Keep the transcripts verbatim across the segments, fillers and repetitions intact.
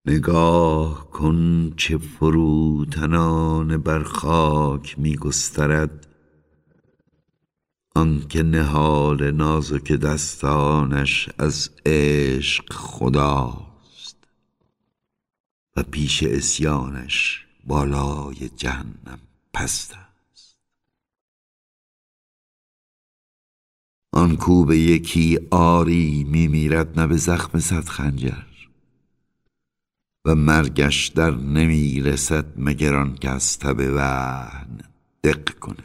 نگاه کن چه فروتنانه بر خاک می گسترد، آنکه نهال نازک دستانش از عشق خداست و پیش عصیانش بالای جهنم پست است. آن کو به یکی آری می میرد، نه به زخم صد خنجر، و مرگش در نمی رسد مگر آن که از تب وهن دق کند.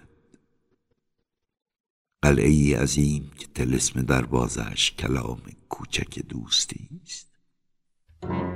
قلعه ای عظیم که طلسم دروازه‌اش کلام کوچک دوستی است.